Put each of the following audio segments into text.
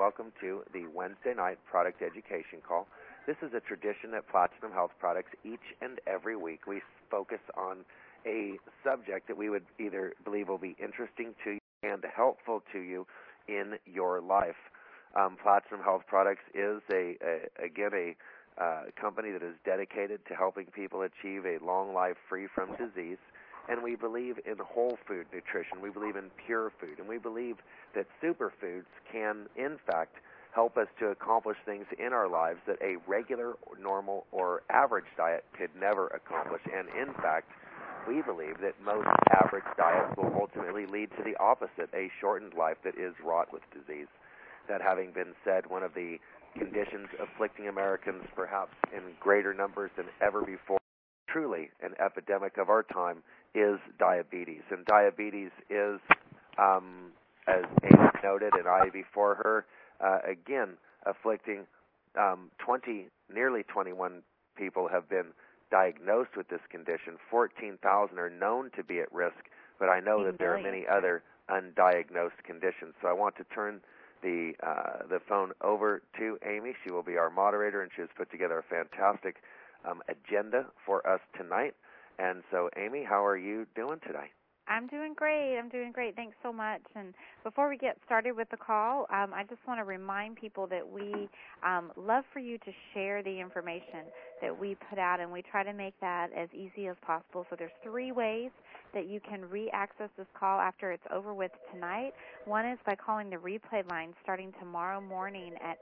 welcome to the Wednesday night product education call. This is a tradition at Platinum Health Products. Each and every week we focus on a subject that we would either believe will be interesting to you and helpful to you in your life. Platinum Health Products is a company that is dedicated to helping people achieve a long life free from disease. And we believe in whole food nutrition. We believe in pure food. And we believe that superfoods can, in fact, help us to accomplish things in our lives that a regular, normal, or average diet could never accomplish. And, in fact, we believe that most average diets will ultimately lead to the opposite, a shortened life that is wrought with disease. That having been said, one of the conditions afflicting Americans perhaps in greater numbers than ever before, truly an epidemic of our time, is diabetes. And diabetes is, as Amy noted and I before her, again, afflicting nearly 21 people have been diagnosed with this condition. 14,000 are known to be at risk, but I know that there are many other undiagnosed conditions. So I want to turn the phone over to Amy. She will be our moderator, and she has put together a fantastic agenda for us tonight. And so, Amy, how are you doing today? I'm doing great. Thanks so much. And before we get started with the call, I just want to remind people that we love for you to share the information that we put out, and we try to make that as easy as possible. So there's 3 ways that you can re-access this call after it's over with tonight. One is by calling the replay line starting tomorrow morning at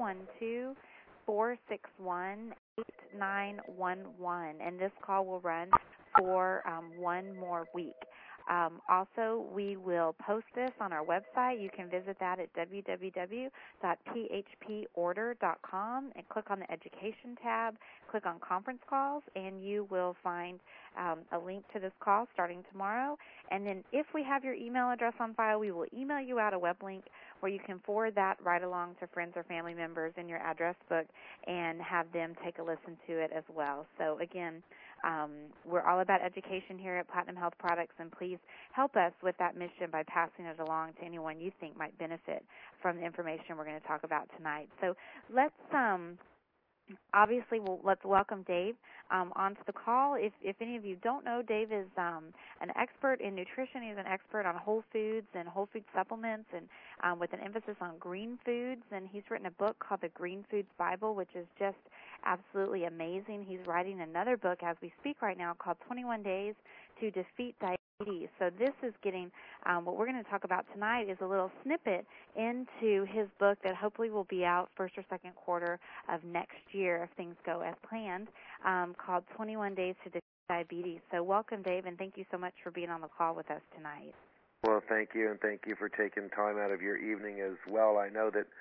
212-461-8911, and this call will run for 1 more week. Also, we will post this on our website. You can visit that at www.phporder.com and click on the Education tab, click on Conference Calls, and you will find a link to this call starting tomorrow. And then if we have your email address on file, we will email you out a web link where you can forward that right along to friends or family members in your address book and have them take a listen to it as well. So, again, we're all about education here at Platinum Health Products, and please help us with that mission by passing it along to anyone you think might benefit from the information we're going to talk about tonight. So let's let's welcome Dave onto the call. If any of you don't know, Dave is an expert in nutrition. He's an expert on whole foods and whole food supplements, and with an emphasis on green foods. And he's written a book called The Green Foods Bible, which is just absolutely amazing. He's writing another book as we speak right now called 21 Days to Defeat Diabetes. So this is getting, what we're going to talk about tonight is a little snippet into his book that hopefully will be out first or second quarter of next year if things go as planned, called 21 Days to Defeat Diabetes. So welcome, Dave, and thank you so much for being on the call with us tonight. Well, thank you, and thank you for taking time out of your evening as well. I know that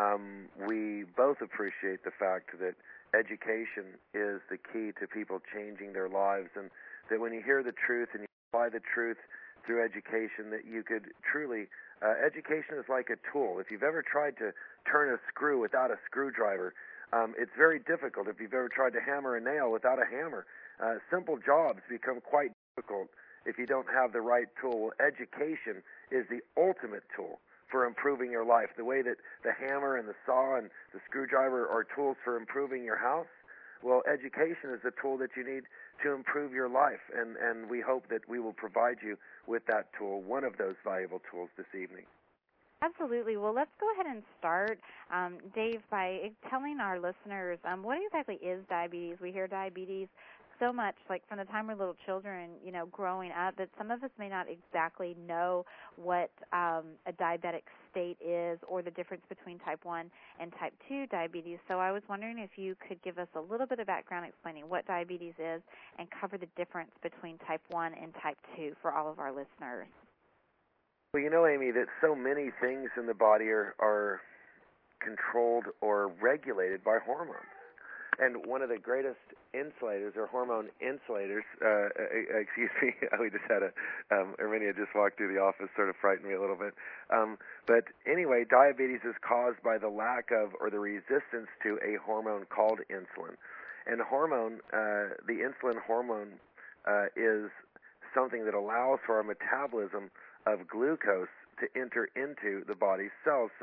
we both appreciate the fact that education is the key to people changing their lives, and that when you hear the truth and you apply the truth through education, that you could truly, education is like a tool. If you've ever tried to turn a screw without a screwdriver, it's very difficult. If you've ever tried to hammer a nail without a hammer, simple jobs become quite difficult if you don't have the right tool. Education is the ultimate tool for improving your life. The way that the hammer and the saw and the screwdriver are tools for improving your house, well, education is the tool that you need to improve your life, and we hope that we will provide you with that tool, one of those valuable tools this evening. Absolutely. Well, let's go ahead and start, Dave, by telling our listeners what exactly is diabetes. We hear diabetes so much, like from the time we're little children, growing up, that some of us may not exactly know what a diabetic state is or the difference between type 1 and type 2 diabetes. So I was wondering if you could give us a little bit of background explaining what diabetes is and cover the difference between type 1 and type 2 for all of our listeners. Well, Amy, that so many things in the body are controlled or regulated by hormones. And one of the greatest insulators, or hormone insulators, excuse me, we just had Erminia just walked through the office, sort of frightened me a little bit. But anyway, diabetes is caused by the lack of or the resistance to a hormone called insulin. And the insulin hormone is something that allows for our metabolism of glucose to enter into the body's cells. So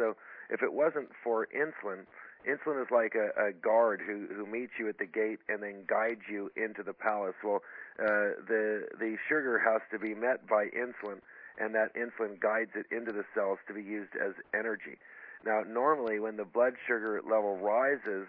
if it wasn't for insulin, insulin is like a guard who meets you at the gate and then guides you into the palace. Well, the sugar has to be met by insulin, and that insulin guides it into the cells to be used as energy. Now, normally when the blood sugar level rises,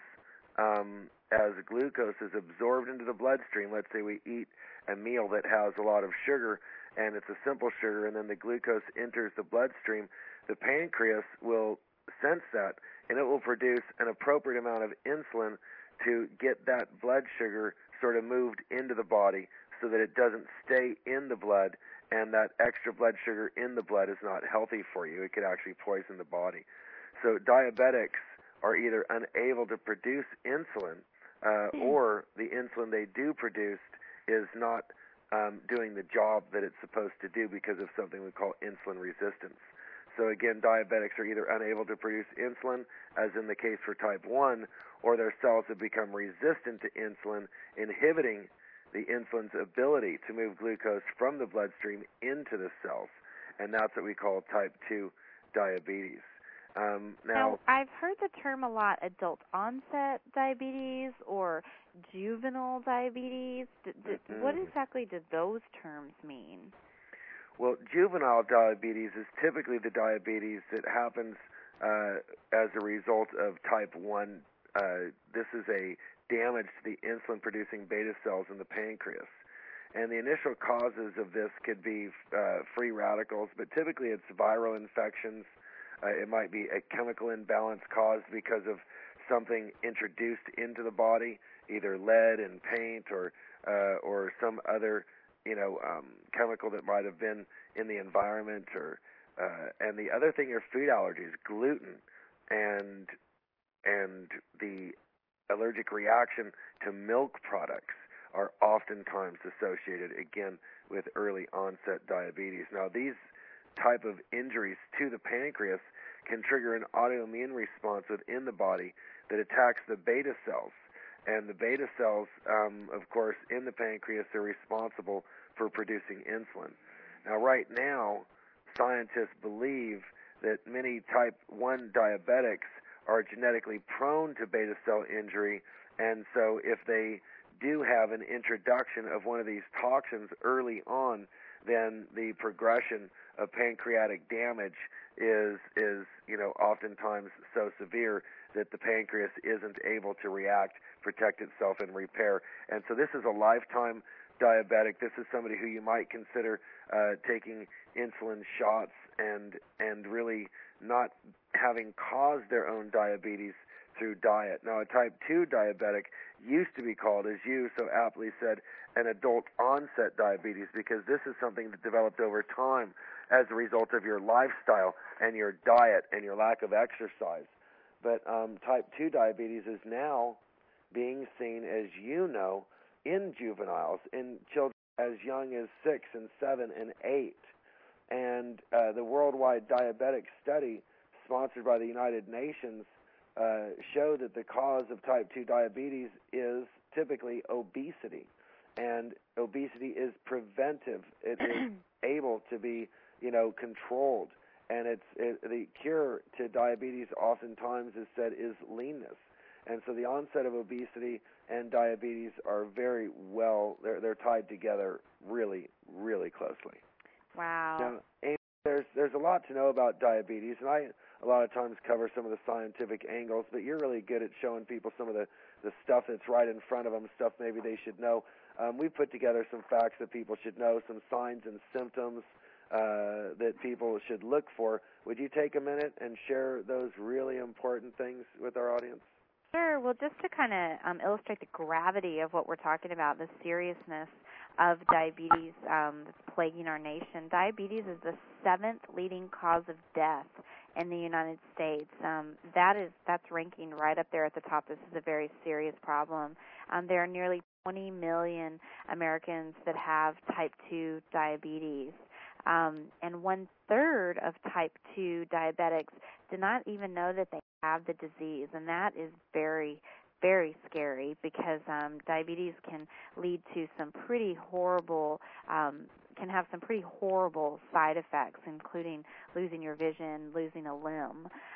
as glucose is absorbed into the bloodstream, let's say we eat a meal that has a lot of sugar, and it's a simple sugar, and then the glucose enters the bloodstream, the pancreas will sense that, and it will produce an appropriate amount of insulin to get that blood sugar sort of moved into the body so that it doesn't stay in the blood, and that extra blood sugar in the blood is not healthy for you. It could actually poison the body. So diabetics are either unable to produce insulin, or the insulin they do produce is not doing the job that it's supposed to do because of something we call insulin resistance. So again, diabetics are either unable to produce insulin, as in the case for type 1, or their cells have become resistant to insulin, inhibiting the insulin's ability to move glucose from the bloodstream into the cells. And that's what we call type 2 diabetes. Now, I've heard the term a lot, adult onset diabetes or juvenile diabetes. What exactly do those terms mean? Well, juvenile diabetes is typically the diabetes that happens as a result of type 1. This is a damage to the insulin-producing beta cells in the pancreas. And the initial causes of this could be free radicals, but typically it's viral infections. It might be a chemical imbalance caused because of something introduced into the body, either lead in paint or some other chemical that might have been in the environment, and the other thing are food allergies, gluten, and the allergic reaction to milk products are oftentimes associated again with early onset diabetes. Now these type of injuries to the pancreas can trigger an autoimmune response within the body that attacks the beta cells. And the beta cells, of course, in the pancreas are responsible for producing insulin. Now, right now, scientists believe that many type 1 diabetics are genetically prone to beta cell injury, and so if they do have an introduction of one of these toxins early on, then the progression of pancreatic damage is oftentimes so severe that the pancreas isn't able to react, protect itself, and repair. And so this is a lifetime diabetic. This is somebody who you might consider taking insulin shots and really not having caused their own diabetes through diet. Now, a type 2 diabetic used to be called, as you so aptly said, an adult onset diabetes, because this is something that developed over time as a result of your lifestyle and your diet and your lack of exercise. But type 2 diabetes is now being seen, as you know, in juveniles, in children as young as 6 and 7 and 8. And the Worldwide Diabetic Study, sponsored by the United Nations, show that the cause of type 2 diabetes is typically obesity. And obesity is preventive. It is able to be, controlled. And the cure to diabetes oftentimes is said is leanness. And so the onset of obesity and diabetes are very well, they're tied together really, really closely. Wow. Now, Amy, there's a lot to know about diabetes, and I a lot of times cover some of the scientific angles, but you're really good at showing people some of the stuff that's right in front of them, stuff maybe they should know. We've put together some facts that people should know, some signs and symptoms that people should look for. Would you take a minute and share those really important things with our audience? Sure. Well, just to kind of illustrate the gravity of what we're talking about, the seriousness of diabetes that's plaguing our nation, diabetes is the 7th leading cause of death in the United States. That's ranking right up there at the top. This is a very serious problem. There are nearly 20 million Americans that have type 2 diabetes. And 1/3 of type 2 diabetics do not even know that they have the disease, and that is very, very scary because diabetes can lead to some pretty horrible, can have some pretty horrible side effects, including losing your vision, losing a limb.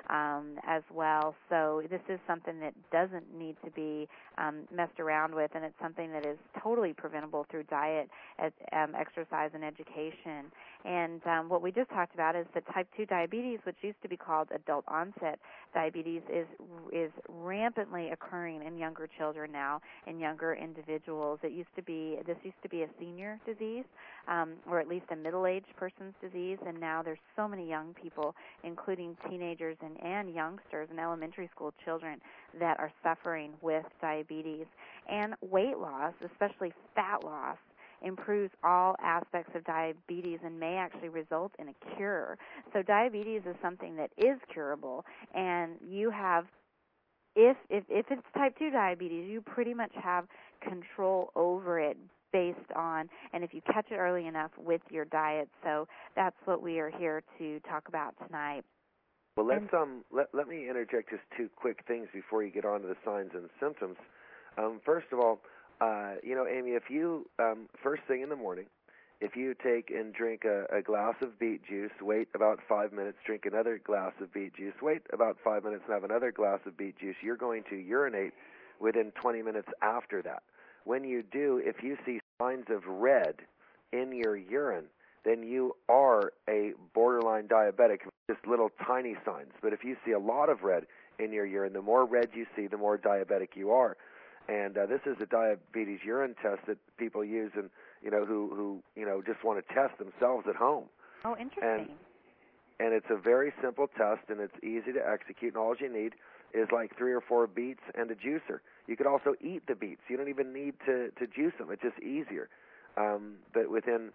as well. So this is something that doesn't need to be messed around with, and it's something that is totally preventable through diet, exercise, and education. And what we just talked about is that type 2 diabetes, which used to be called adult onset diabetes, is rampantly occurring in younger children now, in younger individuals. This used to be a senior disease, or at least a middle-aged person's disease, and now there's so many young people, including teenagers and youngsters and elementary school children, that are suffering with diabetes. And weight loss, especially fat loss, improves all aspects of diabetes and may actually result in a cure. So diabetes is something that is curable, and you have, if it's type 2 diabetes, you pretty much have control over it based on, and if you catch it early enough, with your diet. So that's what we are here to talk about tonight. Well, let me interject just two quick things before you get on to the signs and symptoms. First of all, Amy, if you, first thing in the morning, if you take and drink a glass of beet juice, wait about 5 minutes, drink another glass of beet juice, wait about 5 minutes, and have another glass of beet juice, you're going to urinate within 20 minutes after that. When you do, if you see signs of red in your urine, then you are a borderline diabetic, just little tiny signs. But if you see a lot of red in your urine, the more red you see, the more diabetic you are. And this is a diabetes urine test that people use, and who just want to test themselves at home. Oh, interesting. And it's a very simple test, and it's easy to execute. And all you need is like 3 or 4 beets and a juicer. You could also eat the beets. You don't even need to juice them. It's just easier. But within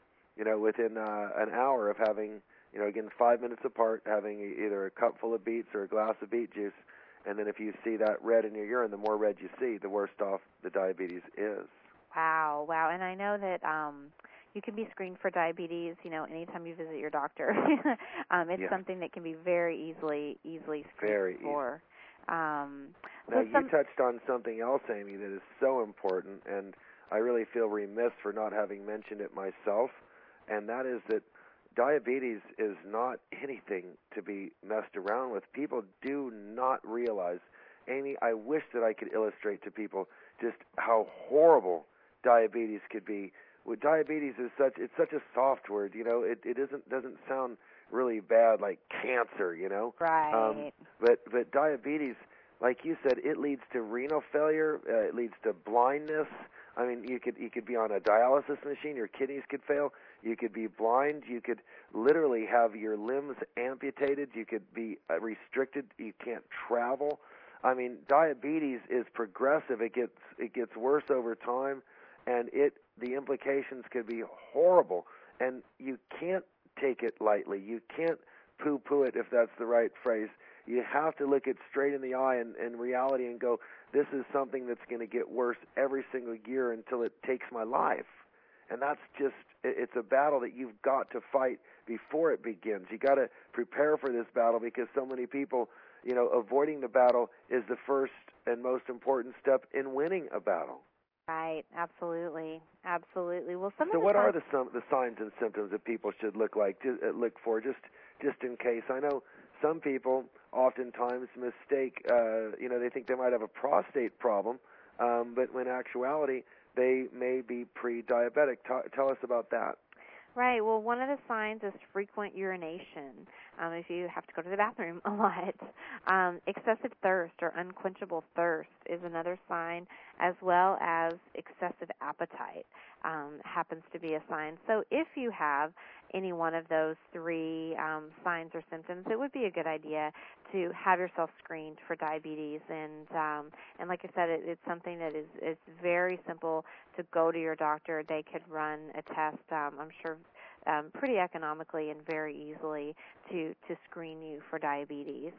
an hour of having, again, 5 minutes apart, having either a cup full of beets or a glass of beet juice, and then if you see that red in your urine, the more red you see, the worse off the diabetes is. Wow. And I know that you can be screened for diabetes, anytime you visit your doctor. It's something that can be very easily screened for. Now, you touched on something else, Amy, that is so important, and I really feel remiss for not having mentioned it myself, and that is that diabetes is not anything to be messed around with. People do not realize, Amy, I wish that I could illustrate to people just how horrible diabetes could be. Well, diabetes is such a soft word, it doesn't sound really bad like cancer, Right. But diabetes, like you said, it leads to renal failure, it leads to blindness. I mean, you could be on a dialysis machine, your kidneys could fail, you could be blind, you could literally have your limbs amputated, you could be restricted, you can't travel. I mean, diabetes is progressive. It gets worse over time, and the implications could be horrible, and you can't take it lightly. You can't poo-poo it, if that's the right phrase. You have to look it straight in the eye and reality and go, this is something that's going to get worse every single year until it takes my life. And that's just, it's a battle that you've got to fight before it begins. You got to prepare for this battle, because so many people, avoiding the battle is the first and most important step in winning a battle. Right, absolutely. Well, so what are the signs and symptoms that people should look for, just in case? I know some people oftentimes mistake, they think they might have a prostate problem, but in actuality, they may be pre-diabetic. Tell us about that. Right. Well, one of the signs is frequent urination. If you have to go to the bathroom a lot. Excessive thirst or unquenchable thirst is another sign, as well as excessive appetite happens to be a sign. So if you have any one of those 3 signs or symptoms, it would be a good idea to have yourself screened for diabetes. And like I said, it's something that is very simple to go to your doctor. They could run a test, I'm sure, pretty economically and very easily to screen you for diabetes.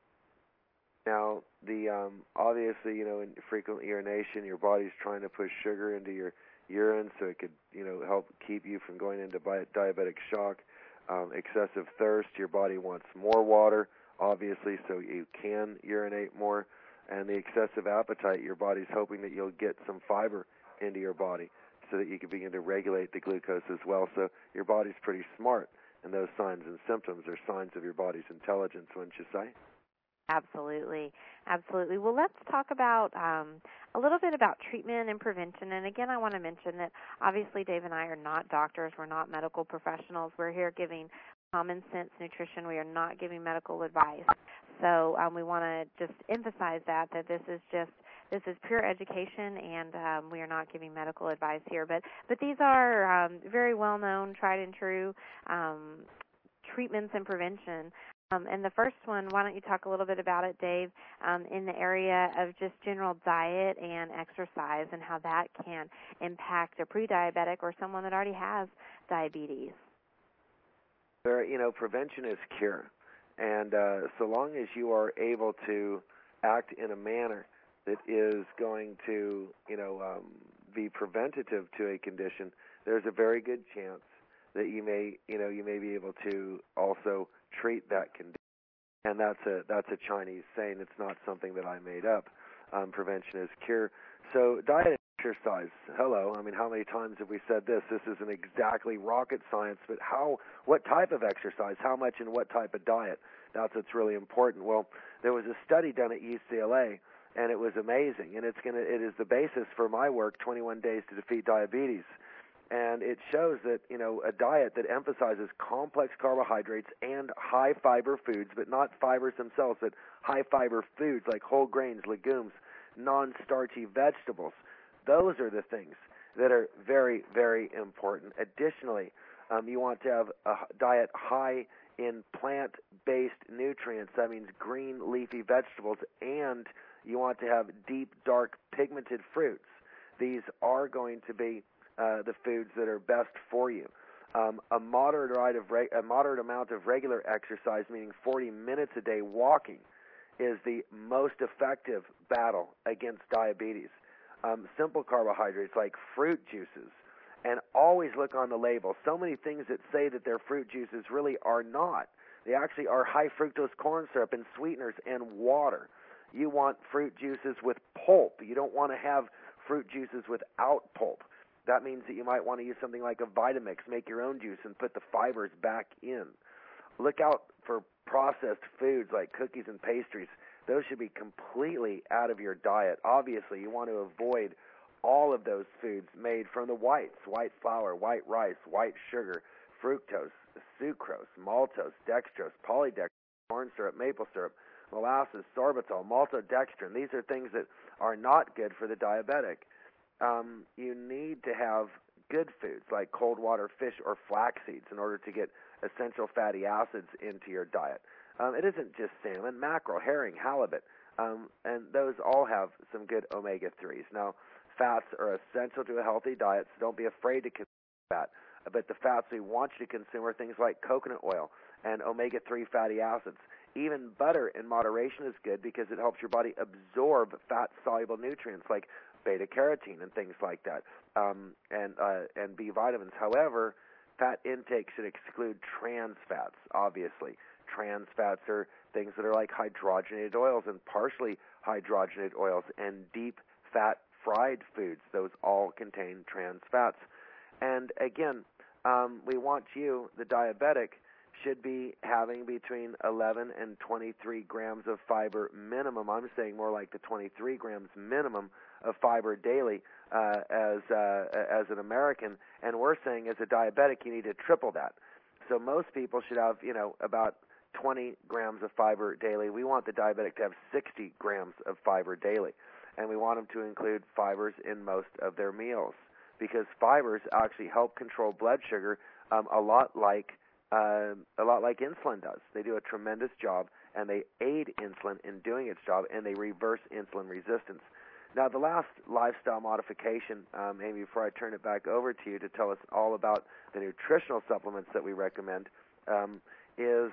Now, obviously, in frequent urination, your body's trying to push sugar into your urine so it could, help keep you from going into diabetic shock. Excessive thirst, your body wants more water, obviously, so you can urinate more. And the excessive appetite, your body's hoping that you'll get some fiber into your body so that you can begin to regulate the glucose as well. So your body's pretty smart, and those signs and symptoms are signs of your body's intelligence, wouldn't you say? Absolutely, absolutely. Well, let's talk about a little bit about treatment and prevention. And again, I want to mention that obviously Dave and I are not doctors. We're not medical professionals. We're here giving common sense nutrition. We are not giving medical advice. So we want to just emphasize that this is pure education, and we are not giving medical advice here. But these are very well known, tried and true treatments and prevention. And the first one, why don't you talk a little bit about it, Dave, in the area of just general diet and exercise and how that can impact a pre-diabetic or someone that already has diabetes? Prevention is cure. And so long as you are able to act in a manner that is going to, be preventative to a condition, there's a very good chance that you may be able to also treat that condition. And that's a Chinese saying. It's not something that I made up. Prevention is cure. So diet and exercise. Hello. I mean, how many times have we said this? This isn't exactly rocket science, but what type of exercise, how much, and what type of diet? That's what's really important. Well, there was a study done at UCLA, and it was amazing. And it is the basis for my work, 21 Days to Defeat Diabetes. And it shows that, a diet that emphasizes complex carbohydrates and high-fiber foods, but not fibers themselves, but high-fiber foods like whole grains, legumes, non-starchy vegetables. Those are the things that are very, very important. Additionally, you want to have a diet high in plant-based nutrients. That means green leafy vegetables, and you want to have deep, dark, pigmented fruits. These are going to be the foods that are best for you. A moderate amount of regular exercise, meaning 40 minutes a day walking, is the most effective battle against diabetes. Simple carbohydrates like fruit juices, and always look on the label. So many things that say that they're fruit juices really are not. They actually are high fructose corn syrup and sweeteners and water. You want fruit juices with pulp. You don't want to have fruit juices without pulp. That means that you might want to use something like a Vitamix, make your own juice, and put the fibers back in. Look out for processed foods like cookies and pastries. Those should be completely out of your diet. Obviously, you want to avoid all of those foods made from the whites: white flour, white rice, white sugar, fructose, sucrose, maltose, dextrose, polydextrose, corn syrup, maple syrup, molasses, sorbitol, maltodextrin. These are things that are not good for the diabetic. You need to have good foods like cold water fish or flax seeds in order to get essential fatty acids into your diet. It isn't just salmon, mackerel, herring, halibut, and those all have some good omega-3s. Now, fats are essential to a healthy diet, so don't be afraid to consume fat. But the fats we want you to consume are things like coconut oil and omega-3 fatty acids. Even butter in moderation is good because it helps your body absorb fat-soluble nutrients like beta-carotene and things like that, and B vitamins. However, fat intake should exclude trans fats, obviously. Trans fats are things that are like hydrogenated oils and partially hydrogenated oils and deep fat fried foods. Those all contain trans fats. And again, we want you, the diabetic, should be having between 11 and 23 grams of fiber minimum. I'm saying more like the 23 grams minimum of fiber daily as an American, and we're saying as a diabetic you need to triple that. So most people should have, about 20 grams of fiber daily. We want the diabetic to have 60 grams of fiber daily, and we want them to include fibers in most of their meals because fibers actually help control blood sugar a lot like insulin does. They do a tremendous job, and they aid insulin in doing its job, and they reverse insulin resistance. Now, the last lifestyle modification, Amy, before I turn it back over to you to tell us all about the nutritional supplements that we recommend, is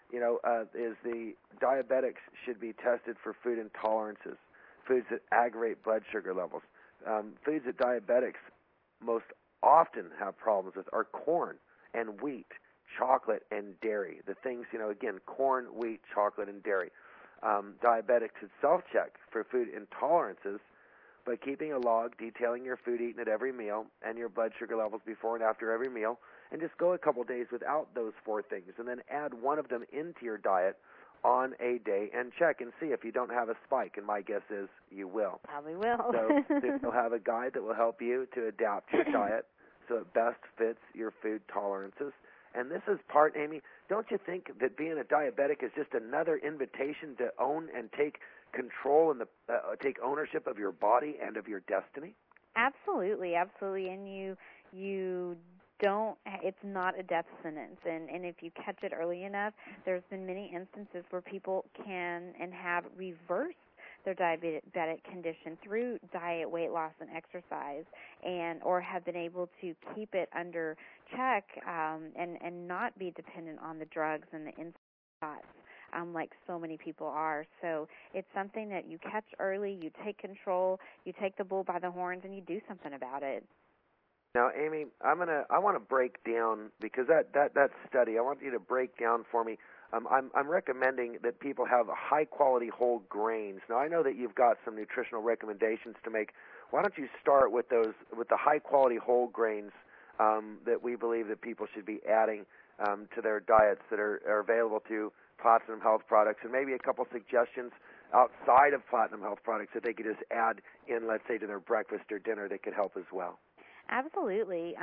the diabetics should be tested for food intolerances, foods that aggravate blood sugar levels. Foods that diabetics most often have problems with are corn and wheat, chocolate and dairy. The things, again, corn, wheat, chocolate, and dairy. Diabetics should self-check for food intolerances by keeping a log detailing your food eaten at every meal and your blood sugar levels before and after every meal, and just go a couple days without those four things, and then add one of them into your diet on a day and check and see if you don't have a spike, and my guess is you will. Probably will. So you'll have a guide that will help you to adapt your diet so it best fits your food tolerances. And this is part, Amy, don't you think that being a diabetic is just another invitation to own and take control and take ownership of your body and of your destiny? Absolutely, absolutely. And you don't, it's not a death sentence. And if you catch it early enough, there's been many instances where people can and have reversed their diabetic condition through diet, weight loss, and exercise, and or have been able to keep it under check and not be dependent on the drugs and the insulin shots like so many people are. So it's something that you catch early, you take control, you take the bull by the horns, and you do something about it. Now, Amy, I want to break down, because that study, I want you to break down for me. I'm recommending that people have high-quality whole grains. Now, I know that you've got some nutritional recommendations to make. Why don't you start with the high-quality whole grains that we believe that people should be adding to their diets that are available to Platinum Health products, and maybe a couple suggestions outside of Platinum Health products that they could just add in, let's say, to their breakfast or dinner that could help as well. Absolutely.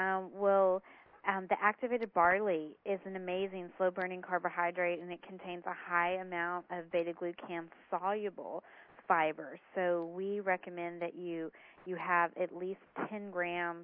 The activated barley is an amazing slow-burning carbohydrate, and it contains a high amount of beta-glucan soluble fiber. So we recommend that you have at least 10 grams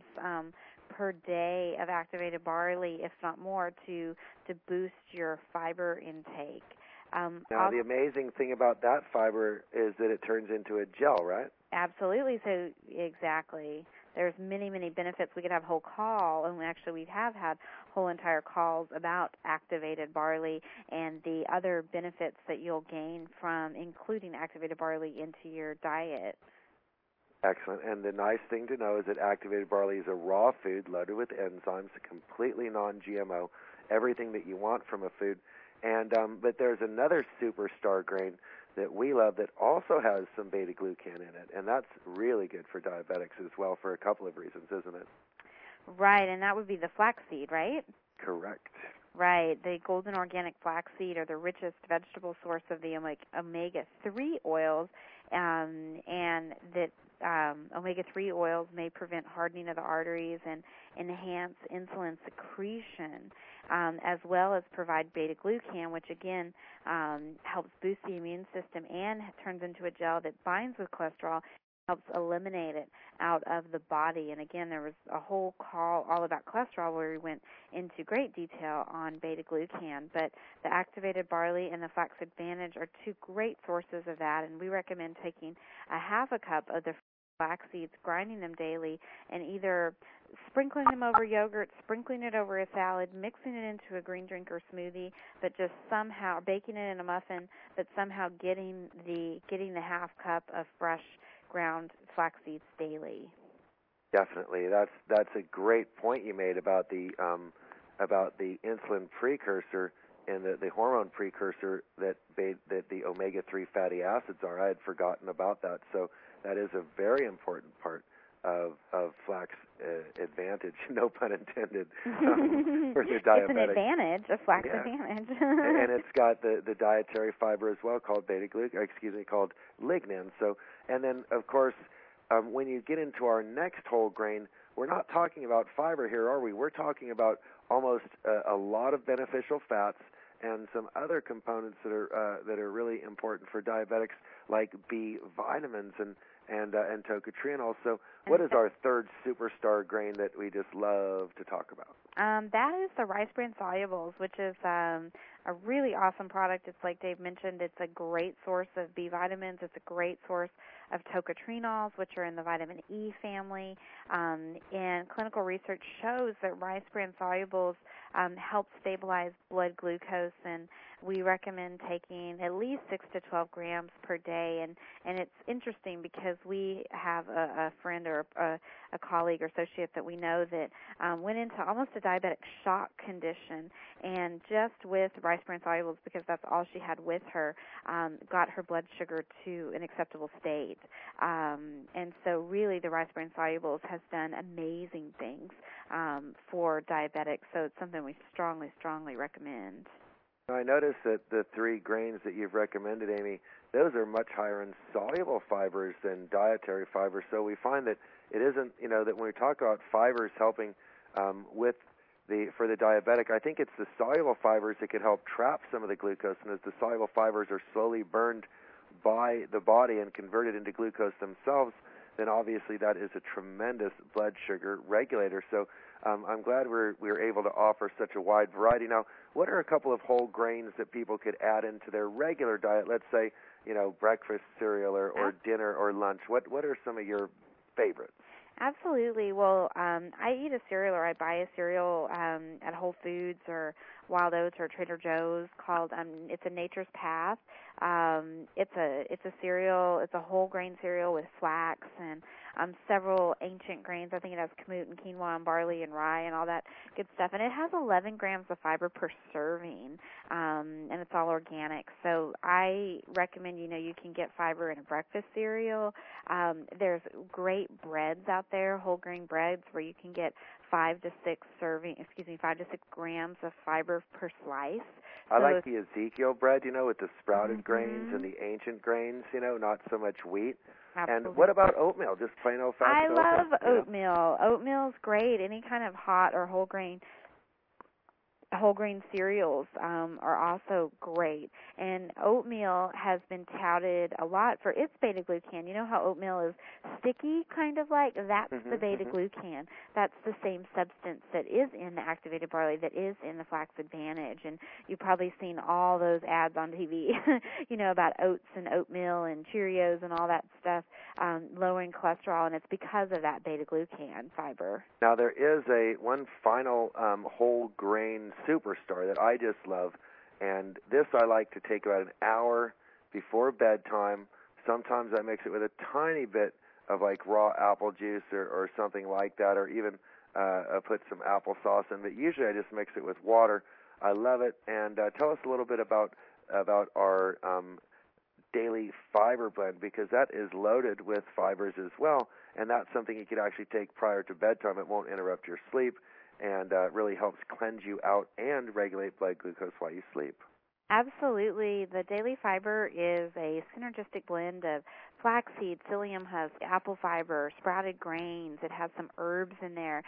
per day of activated barley, if not more, to boost your fiber intake. Now, the amazing thing about that fiber is that it turns into a gel, right? Absolutely. So exactly. There's many, many benefits. We could have a whole call, and actually we have had whole entire calls about activated barley and the other benefits that you'll gain from including activated barley into your diet. Excellent. And the nice thing to know is that activated barley is a raw food loaded with enzymes, completely non-GMO, everything that you want from a food. And but there's another superstar grain that we love that also has some beta-glucan in it, and that's really good for diabetics as well for a couple of reasons, isn't it? Right, and that would be the flaxseed, right? Correct. Right. The golden organic flaxseed are the richest vegetable source of the omega-3 oils, and that omega-3 oils may prevent hardening of the arteries and enhance insulin secretion, as well as provide beta-glucan, which again helps boost the immune system and turns into a gel that binds with cholesterol, helps eliminate it out of the body. And again, there was a whole call all about cholesterol where we went into great detail on beta-glucan. But the activated barley and the Flax Advantage are two great sources of that, and we recommend taking a half a cup of the flax seeds, grinding them daily, and either sprinkling them over yogurt, sprinkling it over a salad, mixing it into a green drink or smoothie, but just somehow baking it in a muffin, but somehow getting the half cup of fresh ground flax seeds daily. Definitely, that's a great point you made about the insulin precursor and the hormone precursor that the omega-3 fatty acids are. I had forgotten about that, so that is a very important part of Flax Advantage, no pun intended, for the diabetic. It's an advantage, a Flax Advantage. And it's got the dietary fiber as well, called called lignin. So, and then of course, when you get into our next whole grain, we're not talking about fiber here, are we? We're talking about almost a lot of beneficial fats and some other components that are really important for diabetics, like B vitamins and tocotrienol. So what is our third superstar grain that we just love to talk about? That is the rice bran solubles, which is a really awesome product. It's like Dave mentioned, it's a great source of B vitamins. It's a great source of tocotrienols, which are in the vitamin E family. And clinical research shows that rice bran solubles help stabilize blood glucose, and we recommend taking at least 6 to 12 grams per day. And it's interesting because we have a friend or a colleague or associate that we know that went into almost a diabetic shock condition, and just with rice bran solubles, because that's all she had with her, got her blood sugar to an acceptable state. And so really the rice bran solubles has done amazing things for diabetics, so it's something we strongly, strongly recommend. I noticed that the 3 grains that you've recommended, Amy, those are much higher in soluble fibers than dietary fibers. So we find that it isn't, that when we talk about fibers helping for the diabetic, I think it's the soluble fibers that could help trap some of the glucose, and as the soluble fibers are slowly burned by the body and converted into glucose themselves, then obviously that is a tremendous blood sugar regulator. So I'm glad we're able to offer such a wide variety. Now, what are a couple of whole grains that people could add into their regular diet? Let's say, breakfast cereal or dinner or lunch. What are some of your favorites? Absolutely. Well, I eat a cereal, or I buy a cereal at Whole Foods or Wild Oats or Trader Joe's called it's a Nature's Path. It's a cereal. It's a whole grain cereal with flax and several ancient grains. I think it has kamut and quinoa and barley and rye and all that good stuff. And it has 11 grams of fiber per serving, and it's all organic. So I recommend, you can get fiber in a breakfast cereal. There's great breads out there, whole grain breads, where you can get 5 to 6 grams of fiber per slice. I like the Ezekiel bread, with the sprouted grains and the ancient grains, not so much wheat. Absolutely. And what about oatmeal? Just plain old fashioned oatmeal? I love oatmeal. Oatmeal's great. Any kind of hot or whole grain cereals are also great. And oatmeal has been touted a lot for its beta-glucan. You know how oatmeal is sticky, kind of like? That's the beta-glucan. That's the same substance that is in the activated barley, that is in the Flax Advantage. And you've probably seen all those ads on TV, about oats and oatmeal and Cheerios and all that stuff, lowering cholesterol, and it's because of that beta-glucan fiber. Now, there is one final whole grain superstar that I just love, and this I like to take about an hour before bedtime. Sometimes I mix it with a tiny bit of raw apple juice or something like that, or even put some applesauce in, but usually I just mix it with water. I love it. And tell us a little bit about our daily fiber blend, because that is loaded with fibers as well, and that's something you could actually take prior to bedtime. It won't interrupt your sleep, and really helps cleanse you out and regulate blood glucose while you sleep. Absolutely. The daily fiber is a synergistic blend of flaxseed, psyllium husk, apple fiber, sprouted grains. It has some herbs in there.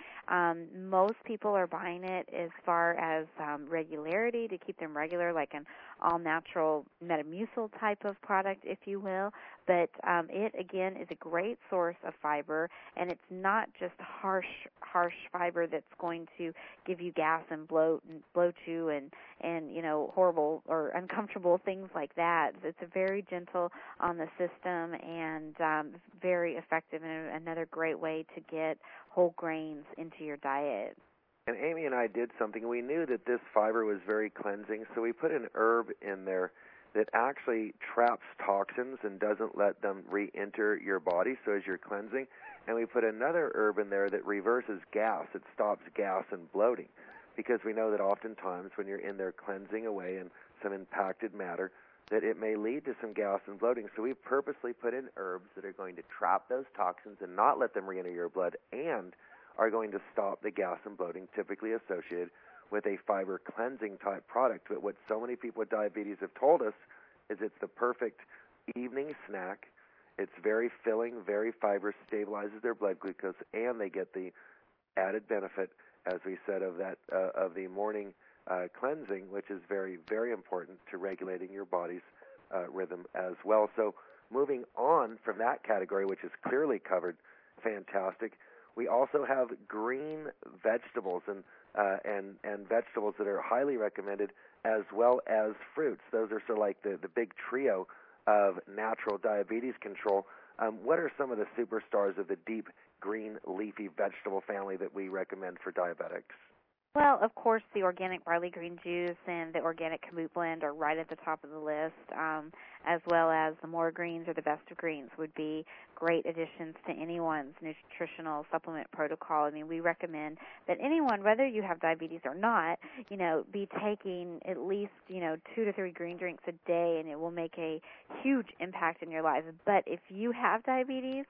Most people are buying it as far as regularity, to keep them regular, like an all-natural Metamucil type of product, if you will. But it, again, is a great source of fiber, and it's not just harsh fiber that's going to give you gas and bloat you and horrible or uncomfortable things like that. It's a very gentle on the system and very effective, and another great way to get whole grains into your diet. And Amy and I did something. We knew that this fiber was very cleansing, so we put an herb in there that actually traps toxins and doesn't let them re-enter your body, so as you're cleansing. And we put another herb in there that reverses gas. It stops gas and bloating, because we know that oftentimes when you're in there cleansing away and some impacted matter, that it may lead to some gas and bloating. So we've purposely put in herbs that are going to trap those toxins and not let them re-enter your blood, and are going to stop the gas and bloating typically associated with a fiber cleansing type product. But what so many people with diabetes have told us is it's the perfect evening snack. It's very filling, very fibrous, stabilizes their blood glucose, and they get the added benefit, as we said, of the morning cleansing, which is very, very important to regulating your body's rhythm as well. So moving on from that category, which is clearly covered, fantastic. We also have green vegetables and vegetables that are highly recommended, as well as fruits. Those are sort of like the big trio of natural diabetes control. What are some of the superstars of the deep green leafy vegetable family that we recommend for diabetics? Well, of course, the organic barley green juice and the organic kamut blend are right at the top of the list. as well as the More Greens or the Best of Greens would be great additions to anyone's nutritional supplement protocol. I mean, we recommend that anyone, whether you have diabetes or not, be taking at least, 2 to 3 green drinks a day, and it will make a huge impact in your life. But if you have diabetes,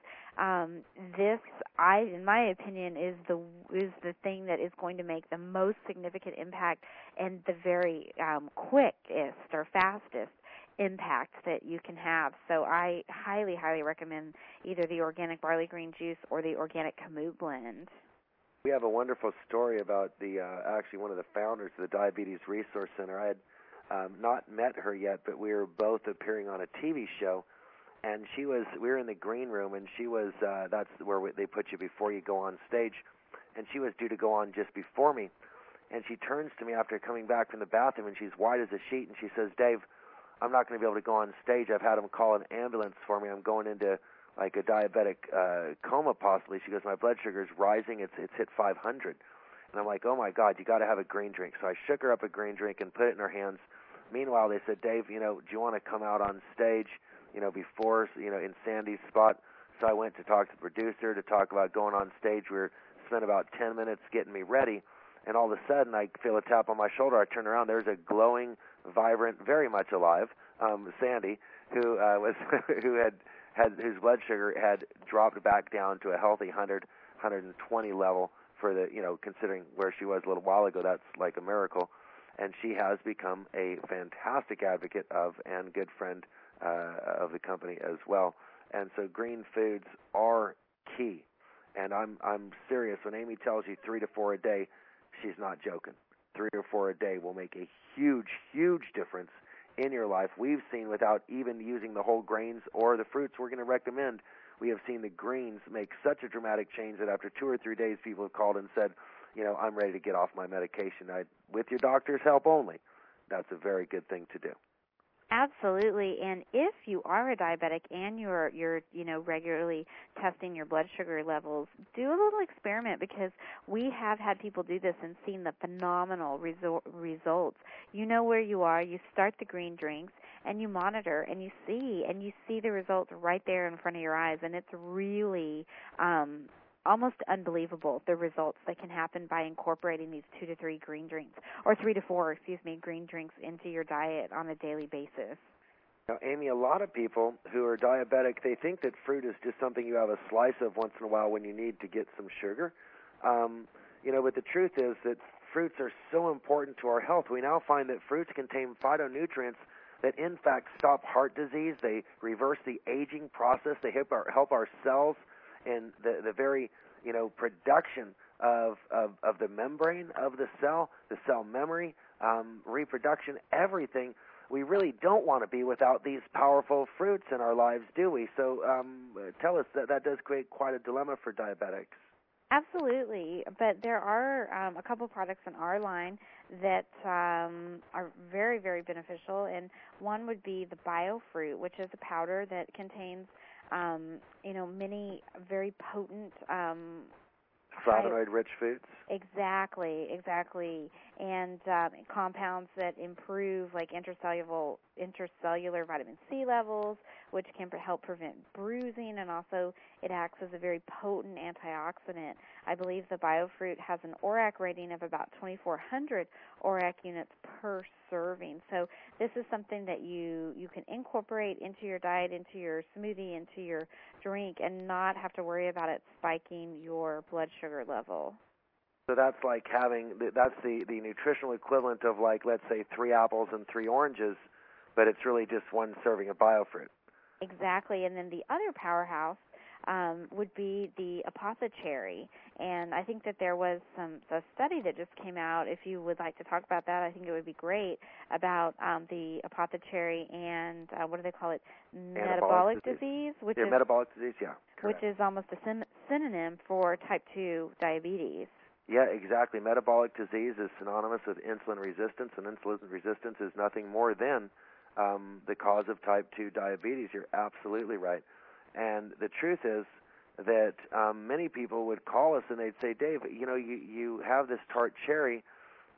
in my opinion, is the thing that is going to make the most significant impact and the very quickest or fastest impact that you can have. So I highly, highly recommend either the organic barley green juice or the organic Kamut blend. We have a wonderful story about actually one of the founders of the Diabetes Resource Center. I had not met her yet, but we were both appearing on a TV show, and we were in the green room, and she was, that's where they put you before you go on stage, and she was due to go on just before me, and she turns to me after coming back from the bathroom, and she's white as a sheet, and she says, "Dave, I'm not going to be able to go on stage. I've had them call an ambulance for me. I'm going into like a diabetic coma possibly." She goes, "My blood sugar is rising. It's hit 500." And I'm like, "Oh my God, you got to have a green drink." So I shook her up a green drink and put it in her hands. Meanwhile, they said, "Dave, do you want to come out on stage, before, in Sandy's spot?" So I went to talk to the producer to talk about going on stage. We spent about 10 minutes getting me ready, and all of a sudden I feel a tap on my shoulder. I turn around. There's a glowing, vibrant, very much alive Sandy, who was who had whose blood sugar had dropped back down to a healthy 120 level for the, considering where she was a little while ago. That's like a miracle. And she has become a fantastic advocate of and good friend of the company as well. And so green foods are key. And I'm serious. When Amy tells you 3 to 4 a day, she's not joking. 3 or 4 a day will make a huge, huge difference in your life. We've seen, without even using the whole grains or the fruits we're going to recommend, we have seen the greens make such a dramatic change that after 2 or 3 days, people have called and said, "I'm ready to get off my medication." With your doctor's help only, that's a very good thing to do. Absolutely. And if you are a diabetic and you're regularly testing your blood sugar levels, do a little experiment, because we have had people do this and seen the phenomenal results. You know where you are, you start the green drinks, and you monitor, and you see the results right there in front of your eyes, and it's really almost unbelievable, the results that can happen by incorporating these 2 to 3 green drinks, or 3 to 4, green drinks into your diet on a daily basis. Now, Amy, a lot of people who are diabetic, they think that fruit is just something you have a slice of once in a while when you need to get some sugar. But the truth is that fruits are so important to our health. We now find that fruits contain phytonutrients that, in fact, stop heart disease. They reverse the aging process. They help our cells in the very, production of the membrane of the cell memory, reproduction, everything. We really don't want to be without these powerful fruits in our lives, do we? So tell us, that does create quite a dilemma for diabetics. Absolutely, but there are a couple products in our line that are very, very beneficial, and one would be the BioFruit, which is a powder that contains many very potent flavonoid-rich foods. Exactly, and compounds that improve like intercellular vitamin C levels, which can help prevent bruising, and also it acts as a very potent antioxidant. I believe the BioFruit has an ORAC rating of about 2,400 ORAC units per serving. So this is something that you can incorporate into your diet, into your smoothie, into your drink, and not have to worry about it spiking your blood sugar level. So that's like that's the nutritional equivalent of, like, let's say 3 apples and 3 oranges, but it's really just 1 serving of BioFruit. Exactly, and then the other powerhouse would be the apothecary, and I think that there was a study that just came out. If you would like to talk about that, I think it would be great, about the apothecary and what do they call it? Metabolic disease, which is metabolic disease, yeah, correct. Which is almost a synonym for type 2 diabetes. Yeah, exactly. Metabolic disease is synonymous with insulin resistance, and insulin resistance is nothing more than the cause of type 2 diabetes. You're absolutely right. And the truth is that many people would call us and they'd say, "Dave, you have this tart cherry,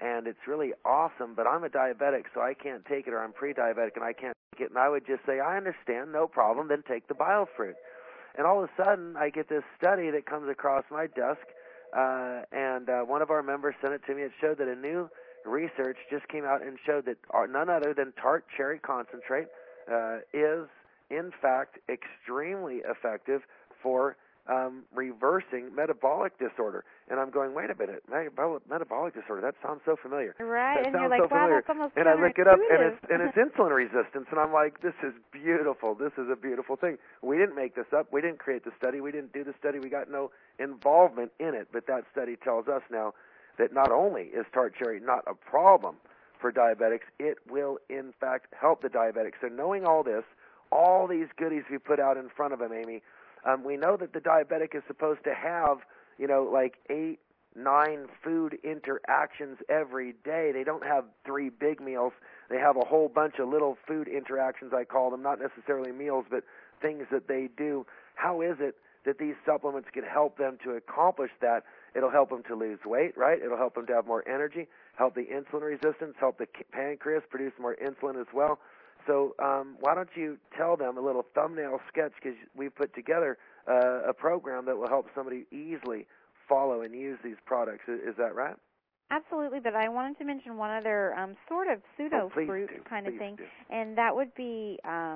and it's really awesome, but I'm a diabetic, so I can't take it, or I'm pre-diabetic and I can't take it. And I would just say, I understand, no problem, then take the biofruit. And all of a sudden, I get this study that comes across my desk, and one of our members sent it to me. It showed that a new research just came out and showed that none other than tart cherry concentrate is, in fact, extremely effective for reversing metabolic disorder. And I'm going, wait a minute, metabolic disorder, that sounds so familiar. Right, that and sounds you're like, so wow, familiar. that's almost And I look it up, counterintuitive. and it's insulin resistance, and I'm like, this is beautiful. This is a beautiful thing. We didn't make this up. We didn't create the study. We didn't do the study. We got no involvement in it. But that study tells us now that not only is tart cherry not a problem for diabetics, it will, in fact, help the diabetics. So knowing all this, all these goodies we put out in front of them, Amy, we know that the diabetic is supposed to have, like 8, 9 food interactions every day. They don't have 3 big meals. They have a whole bunch of little food interactions, I call them, not necessarily meals, but things that they do. How is it that these supplements can help them to accomplish that? It'll help them to lose weight, right? It'll help them to have more energy, help the insulin resistance, help the pancreas produce more insulin as well. So why don't you tell them a little thumbnail sketch, because we've put together a program that will help somebody easily follow and use these products. Is that right? Absolutely, but I wanted to mention one other sort of pseudo-fruit kind of thing, and that would be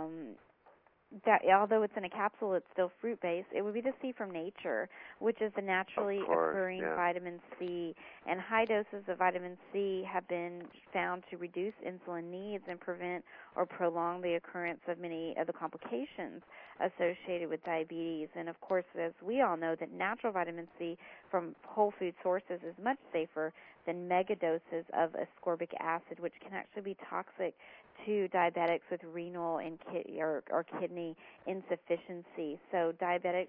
that although it's in a capsule, it's still fruit-based. It would be the C from nature, which is the naturally occurring vitamin C. And high doses of vitamin C have been found to reduce insulin needs and prevent or prolong the occurrence of many of the complications associated with diabetes. And, of course, as we all know, that natural vitamin C from whole food sources is much safer than megadoses of ascorbic acid, which can actually be toxic to diabetics with renal and or kidney insufficiency. So diabetics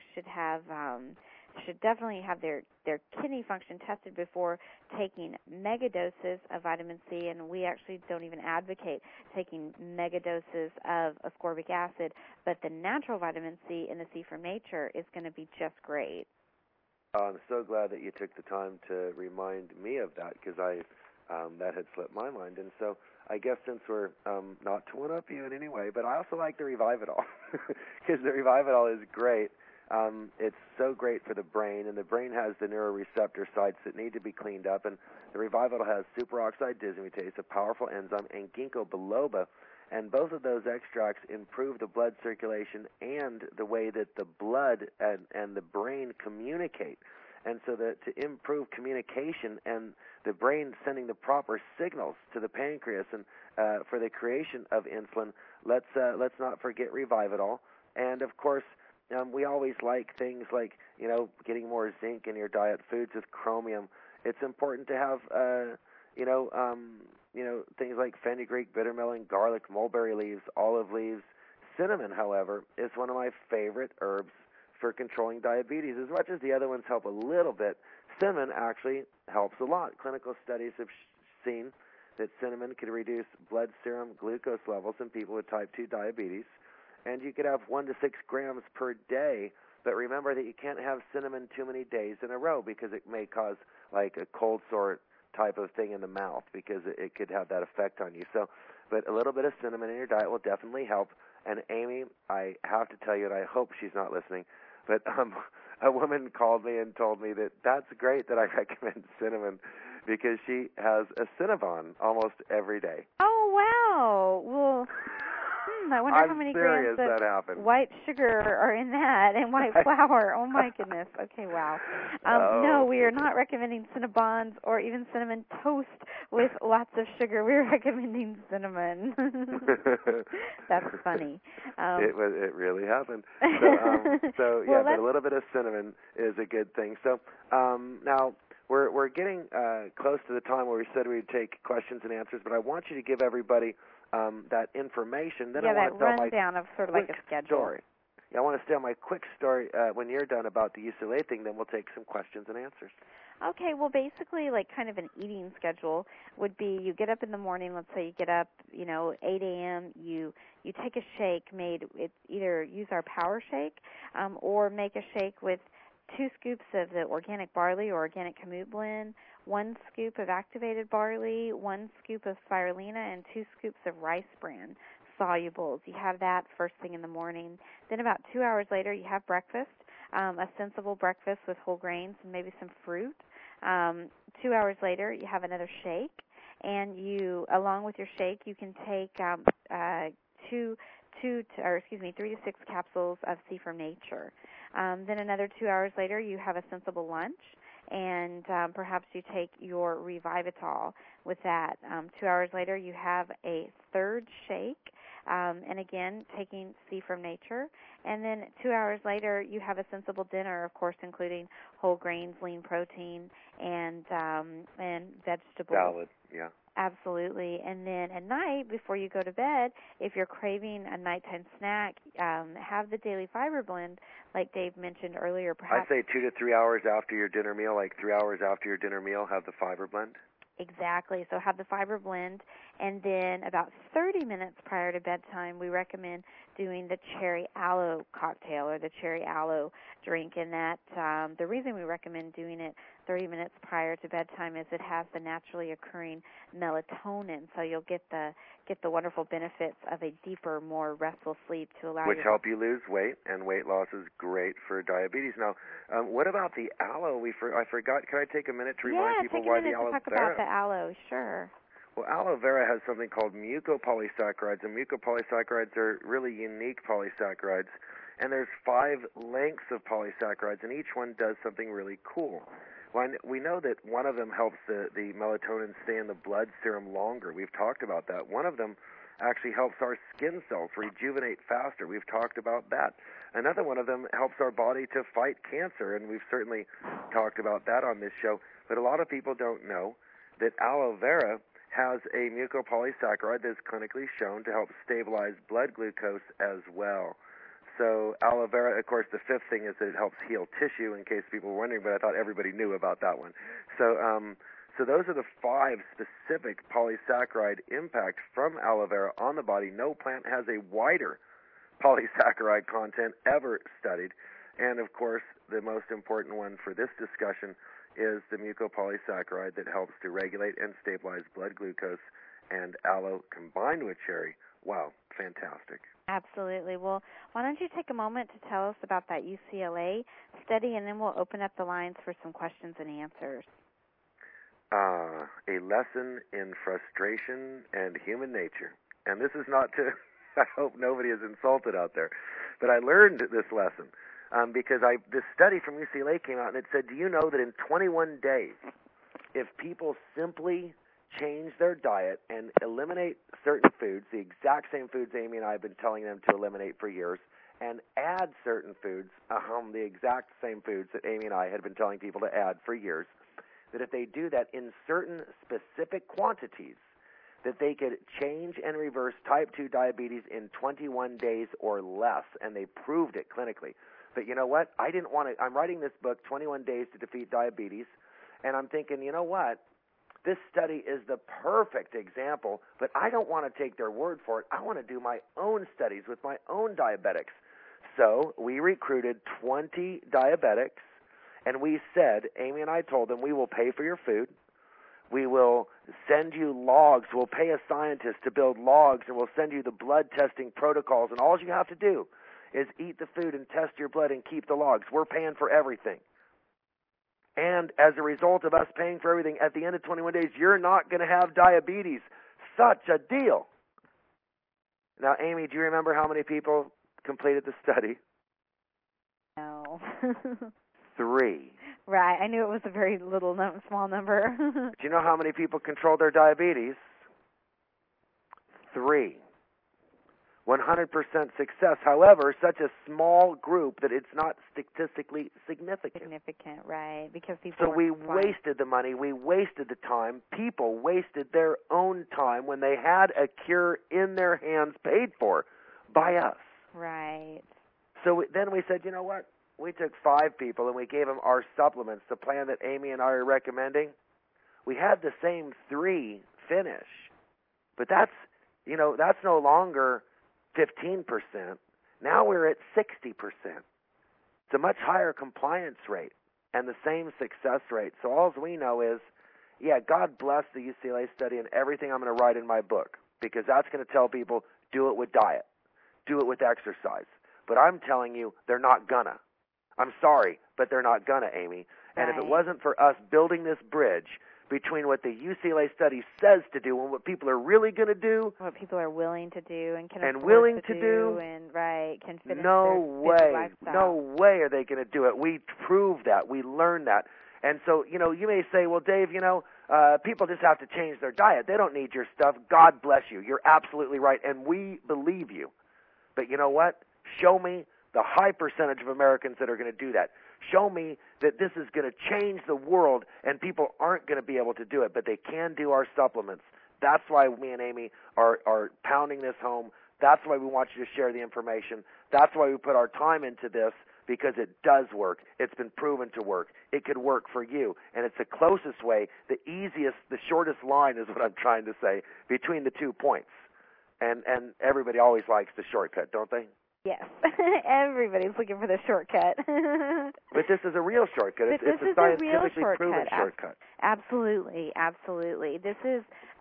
should definitely have their kidney function tested before taking megadoses of vitamin C, and we actually don't even advocate taking megadoses of ascorbic acid, but the natural vitamin C in the C from nature is going to be just great. I'm so glad that you took the time to remind me of that, because that had slipped my mind. And so I guess since we're not to one-up you in any way, but I also like the Revividol, because the Revividol is great. It's so great for the brain, and the brain has the neuroreceptor sites that need to be cleaned up, and the Revividol has superoxide dismutase, a powerful enzyme, and ginkgo biloba, and both of those extracts improve the blood circulation and the way that the blood and the brain communicate. And so that to improve communication and the brain sending the proper signals to the pancreas and for the creation of insulin, let's not forget Revividol. And of course, we always like things like getting more zinc in your diet, foods with chromium. It's important to have things like fenugreek, bitter melon, garlic, mulberry leaves, olive leaves. Cinnamon, however, is one of my favorite herbs for controlling diabetes. As much as the other ones help a little bit, cinnamon actually helps a lot. Clinical studies have seen that cinnamon can reduce blood serum glucose levels in people with type 2 diabetes, and you could have 1 to 6 grams per day. But remember that you can't have cinnamon too many days in a row, because it may cause like a cold sore type of thing in the mouth, because it could have that effect on you. So, but a little bit of cinnamon in your diet will definitely help. And Amy, I have to tell you, and I hope she's not listening, but a woman called me and told me that that's great that I recommend cinnamon, because she has a Cinnabon almost every day. Oh, wow. Well, I wonder how many grams of white sugar are in that, and white flour. Oh, my goodness. Okay, wow. No, we are not recommending Cinnabons or even cinnamon toast with lots of sugar. We're recommending cinnamon. That's funny. It really happened. So yeah, but a little bit of cinnamon is a good thing. So now we're getting close to the time where we said we'd take questions and answers, but I want you to give everybody that information. Then I want to tell my rundown of sort of like a schedule. Story. Yeah, I want to tell my quick story when you're done about the UCLA thing. Then we'll take some questions and answers. Okay, well, basically, like kind of an eating schedule would be you get up in the morning. Let's say you get up, 8 a.m. You take a shake made. It's either use our Power Shake or make a shake with 2 scoops of the organic barley or organic kamut blend, 1 scoop of activated barley, 1 scoop of spirulina, and 2 scoops of rice bran solubles. You have that first thing in the morning. Then about 2 hours later, you have breakfast, a sensible breakfast with whole grains and maybe some fruit. 2 hours later, you have another shake, and along with your shake, you can take 3 to 6 capsules of Sea from Nature. Then another 2 hours later, you have a sensible lunch, and perhaps you take your Revivital with that. 2 hours later, you have a third shake, and again, taking Sea from Nature. And then 2 hours later, you have a sensible dinner, of course, including whole grains, lean protein, and vegetables. Salad, yeah. Absolutely. And then at night, before you go to bed, if you're craving a nighttime snack, have the Daily Fiber Blend, like Dave mentioned earlier. Perhaps I say 2 to 3 hours after your dinner meal, like 3 hours after your dinner meal, have the Fiber Blend. Exactly. So have the Fiber Blend, and then about 30 minutes prior to bedtime, we recommend doing the cherry aloe cocktail or the cherry aloe drink. And that the reason we recommend doing it 30 minutes prior to bedtime is it has the naturally occurring melatonin, so you'll get the wonderful benefits of a deeper, more restful sleep to allow which help you lose weight, and weight loss is great for diabetes. Now, what about the aloe? I forgot. Can I take a minute to remind people why the aloe vera? Yeah, take a minute to talk about the aloe. Sure. Well, aloe vera has something called mucopolysaccharides, and mucopolysaccharides are really unique polysaccharides. And there's 5 lengths of polysaccharides, and each one does something really cool. Well, we know that one of them helps the melatonin stay in the blood serum longer. We've talked about that. One of them actually helps our skin cells rejuvenate faster. We've talked about that. Another one of them helps our body to fight cancer, and we've certainly talked about that on this show. But a lot of people don't know that aloe vera has a mucopolysaccharide that's clinically shown to help stabilize blood glucose as well. So aloe vera, of course, the 5th thing is that it helps heal tissue, in case people were wondering, but I thought everybody knew about that one. So those are the 5 specific polysaccharide impacts from aloe vera on the body. No plant has a wider polysaccharide content ever studied. And, of course, the most important one for this discussion is the mucopolysaccharide that helps to regulate and stabilize blood glucose, and aloe combined with cherry. Wow, fantastic. Absolutely. Well, why don't you take a moment to tell us about that UCLA study, and then we'll open up the lines for some questions and answers. A lesson in frustration and human nature. And this is not to, I hope nobody is insulted out there, but I learned this lesson because this study from UCLA came out, and it said, do you know that in 21 days, if people simply change their diet and eliminate certain foods, the exact same foods Amy and I have been telling them to eliminate for years, and add certain foods, the exact same foods that Amy and I had been telling people to add for years, that if they do that in certain specific quantities, that they could change and reverse type 2 diabetes in 21 days or less, and they proved it clinically. But you know what? I'm writing this book, 21 Days to Defeat Diabetes, and I'm thinking, you know what? This study is the perfect example, but I don't want to take their word for it. I want to do my own studies with my own diabetics. So we recruited 20 diabetics, and we said, Amy and I told them, we will pay for your food. We will send you logs. We'll pay a scientist to build logs, and we'll send you the blood testing protocols, and all you have to do is eat the food and test your blood and keep the logs. We're paying for everything. And as a result of us paying for everything, at the end of 21 days, you're not going to have diabetes. Such a deal. Now, Amy, do you remember how many people completed the study? No. 3. Right. I knew it was a very small number. Do you know how many people controlled their diabetes? 3. 100% success. However, such a small group that it's not statistically significant. Significant, right? Because people. So we wasted the money. We wasted the time. People wasted their own time when they had a cure in their hands, paid for by us. Right. So then we said, you know what? We took 5 people and we gave them our supplements, the plan that Amy and I are recommending. We had the same 3 finish, but that's no longer 15%. Now we're at 60%. It's a much higher compliance rate and the same success rate. So all we know is, yeah, God bless the UCLA study and everything I'm going to write in my book, because that's going to tell people, do it with diet, do it with exercise. But I'm telling you, they're not gonna. I'm sorry, but they're not gonna, Amy. And if it wasn't for us building this bridge between what the UCLA study says to do and what people are really going to do, what people are willing to do and can and afford willing to do, and can fit no into their busy lifestyle. No way are they going to do it. We proved that. We learned that. And so, you may say, well, Dave, people just have to change their diet. They don't need your stuff. God bless you. You're absolutely right, and we believe you. But you know what? Show me the high percentage of Americans that are going to do that. Show me that this is going to change the world and people aren't going to be able to do it, but they can do our supplements. That's why me and Amy are pounding this home. That's why we want you to share the information. That's why we put our time into this, because it does work. It's been proven to work. It could work for you. And it's the closest way, the easiest, the shortest line is what I'm trying to say, between the 2 points. And everybody always likes the shortcut, don't they? Yes. Everybody's looking for the shortcut. But this is a real shortcut. It's a scientifically proven shortcut. Absolutely. Absolutely. This is,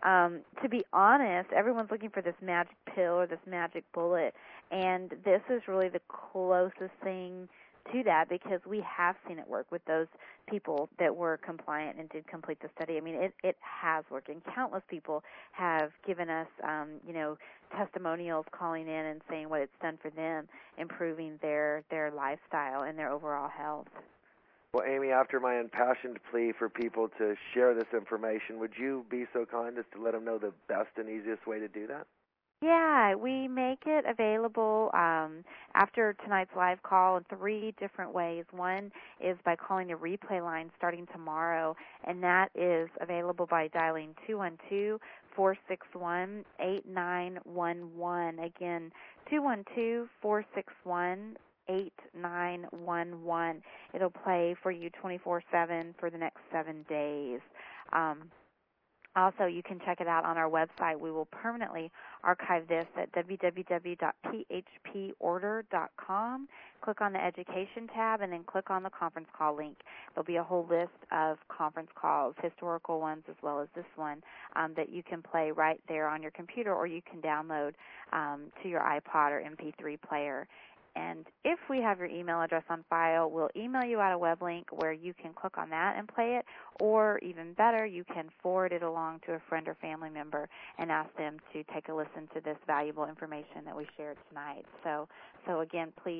to be honest, everyone's looking for this magic pill or this magic bullet, and this is really the closest thing to that, because we have seen it work with those people that were compliant and did complete the study. I mean, it has worked, and countless people have given us, testimonials, calling in and saying what it's done for them, improving their lifestyle and their overall health. Well, Amy, after my impassioned plea for people to share this information, would you be so kind as to let them know the best and easiest way to do that? Yeah, we make it available after tonight's live call in 3 different ways. One is by calling the replay line starting tomorrow, and that is available by dialing 212-461-8911. Again, 212-461-8911. It'll play for you 24/7 for the next 7 days. Also, you can check it out on our website. We will permanently archive this at www.phporder.com. Click on the Education tab and then click on the conference call link. There'll be a whole list of conference calls, historical ones as well as this one, that you can play right there on your computer, or you can download to your iPod or MP3 player. And if we have your email address on file, we'll email you out a web link where you can click on that and play it, or even better, you can forward it along to a friend or family member and ask them to take a listen to this valuable information that we shared tonight. So again, please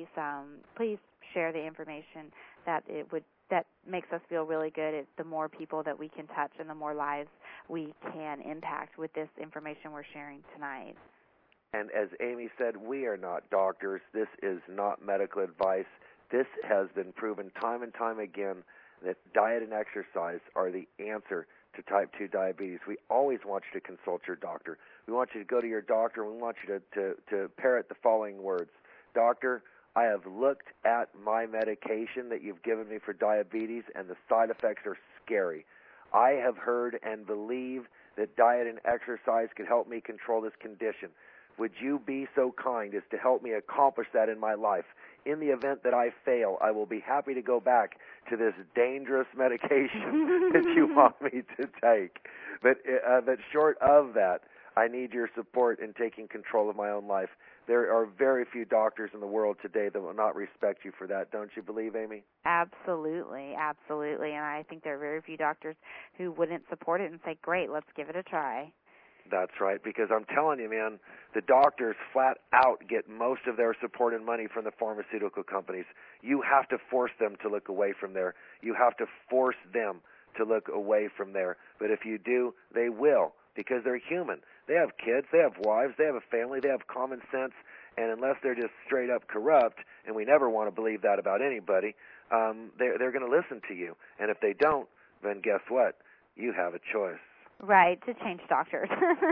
share the information. That makes us feel really good. It's the more people that we can touch and the more lives we can impact with this information we're sharing tonight. And as Amy said, we are not doctors. This is not medical advice. This has been proven time and time again that diet and exercise are the answer to type 2 diabetes. We always want you to consult your doctor. We want you to go to your doctor, and we want you to parrot the following words. Doctor, I have looked at my medication that you've given me for diabetes, and the side effects are scary. I have heard and believe that diet and exercise could help me control this condition. Would you be so kind as to help me accomplish that in my life? In the event that I fail, I will be happy to go back to this dangerous medication that you want me to take. But short of that, I need your support in taking control of my own life. There are very few doctors in the world today that will not respect you for that. Don't you believe, Amy? Absolutely, absolutely. And I think there are very few doctors who wouldn't support it and say, great, let's give it a try. That's right, because I'm telling you, man, the doctors flat out get most of their support and money from the pharmaceutical companies. You have to force them to look away from there. You have to force them to look away from there. But if you do, they will, because they're human. They have kids, they have wives, they have a family, they have common sense, and unless they're just straight up corrupt, and we never want to believe that about anybody, they're going to listen to you. And if they don't, then guess what? You have a choice. Right, to change doctors.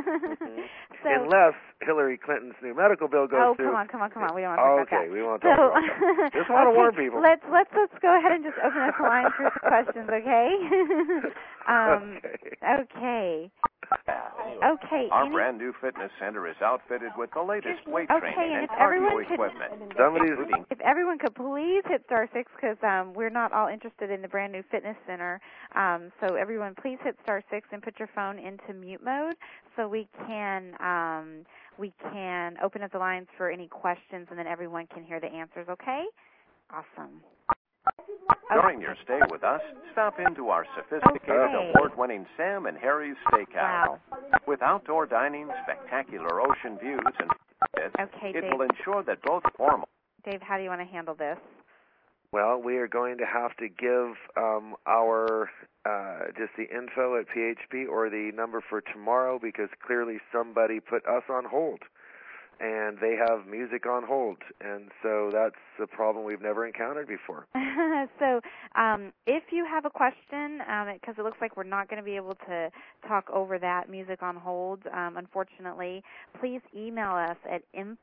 So, unless Hillary Clinton's new medical bill goes through. Oh, come on. We don't want to talk about that. Okay, we won't talk about that. Just want to warn people. Let's go ahead and just open up the line for some questions, okay? Okay. Okay. Our brand new fitness center is outfitted with the latest weight training and if cardio everyone equipment. If everyone could please hit star 6, because we're not all interested in the brand new fitness center. So everyone, please hit star 6 and put your phone into mute mode so we can open up the lines for any questions, and then everyone can hear the answers. Okay? Awesome. During your stay with us, stop into our sophisticated, award-winning Sam and Harry's Steakhouse. Wow. With outdoor dining, spectacular ocean views, and it Dave. will ensure that both formal. Dave, how do you want to handle this? Well, we are going to have to give our just the info at PHP or the number for tomorrow, because clearly somebody put us on hold. And they have music on hold, and so that's a problem we've never encountered before. So if you have a question, because it looks like we're not going to be able to talk over that music on hold, unfortunately, please email us at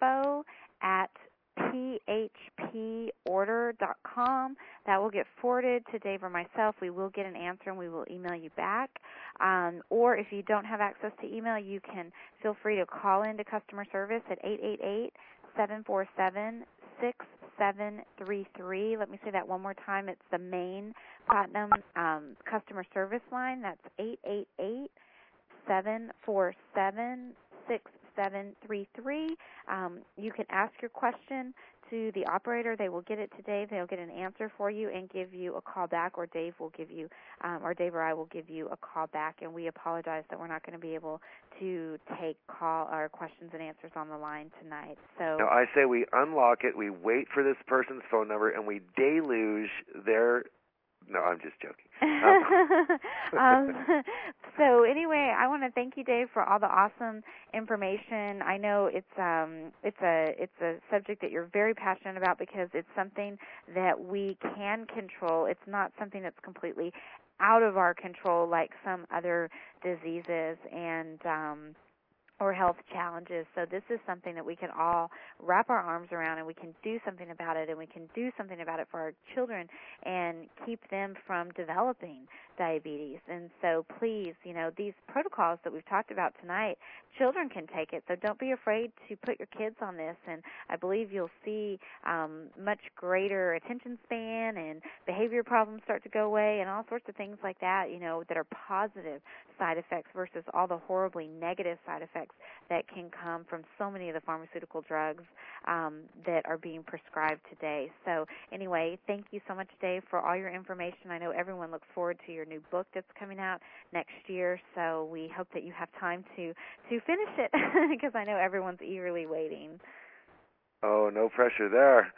info@phporder.com. That will get forwarded to Dave or myself. We will get an answer, and we will email you back. Or if you don't have access to email, you can feel free to call into customer service at 888-747-6733. Let me say that one more time. It's the main Platinum customer service line. That's 888-747-6733. You can ask your question to the operator. They will get it to Dave. They'll get an answer for you and give you a call back, or Dave will give you, or Dave or I will give you a call back. And we apologize that we're not going to be able to take call or questions and answers on the line tonight. So now, I say we unlock it, we wait for this person's phone number, and we deluge their. No, I'm just joking. So anyway, I want to thank you, Dave, for all the awesome information. I know it's a subject that you're very passionate about, because it's something that we can control. It's not something that's completely out of our control like some other diseases and or health challenges. So this is something that we can all wrap our arms around, and we can do something about it, and we can do something about it for our children and keep them from developing diabetes. And so please, these protocols that we've talked about tonight, children can take it, so don't be afraid to put your kids on this, and I believe you'll see much greater attention span, and behavior problems start to go away, and all sorts of things like that, that are positive side effects versus all the horribly negative side effects that can come from so many of the pharmaceutical drugs that are being prescribed today. So anyway, thank you so much, Dave, for all your information. I know everyone looks forward to your new book that's coming out next year, so we hope that you have time to finish it, because I know everyone's eagerly waiting. Oh, no pressure there.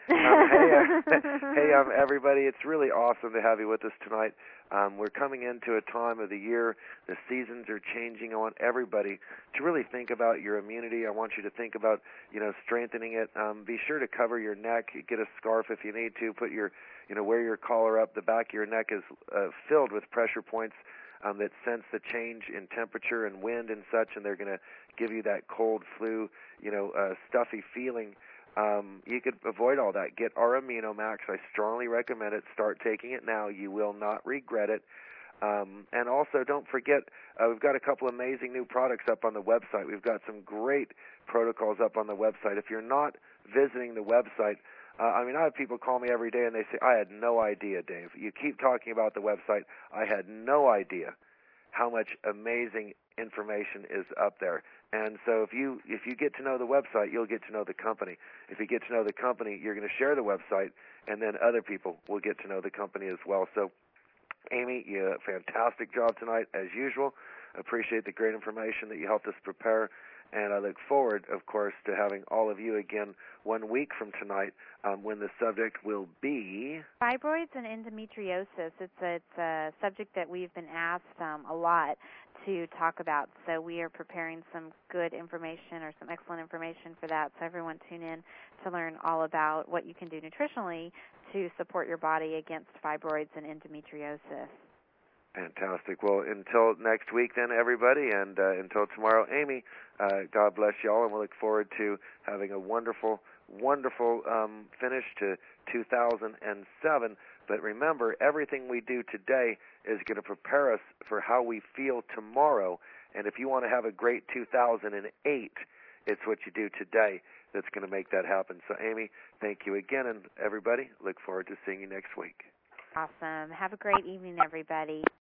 Hey, everybody, it's really awesome to have you with us tonight. We're coming into a time of the year, the seasons are changing. I want everybody to really think about your immunity. I want you to think about, strengthening it. Be sure to cover your neck, get a scarf if you need to, put your, wear your collar up. The back of your neck is filled with pressure points that sense the change in temperature and wind and such, and they're going to give you that cold flu, stuffy feeling. You could avoid all that. Get our AminoMax. I strongly recommend it. Start taking it now. You will not regret it. And also, don't forget, we've got a couple amazing new products up on the website. We've got some great protocols up on the website. If you're not visiting the website, I have people call me every day and they say, I had no idea, Dave. You keep talking about the website. I had no idea how much amazing information is up there. And so if you get to know the website, you'll get to know the company. If you get to know the company, you're going to share the website, and then other people will get to know the company as well. So, Amy, you did a fantastic job tonight, as usual. Appreciate the great information that you helped us prepare. And I look forward, of course, to having all of you again 1 week from tonight when the subject will be fibroids and endometriosis. It's a subject that we've been asked a lot to talk about. So we are preparing some good information or some excellent information for that. So everyone tune in to learn all about what you can do nutritionally to support your body against fibroids and endometriosis. Fantastic. Well, until next week then, everybody, and until tomorrow, Amy, God bless you all, and we look forward to having a wonderful wonderful finish to 2007. But remember, everything we do today is going to prepare us for how we feel tomorrow. And if you want to have a great 2008, it's what you do today that's going to make that happen. So, Amy, thank you again. And everybody, look forward to seeing you next week. Awesome. Have a great evening, everybody.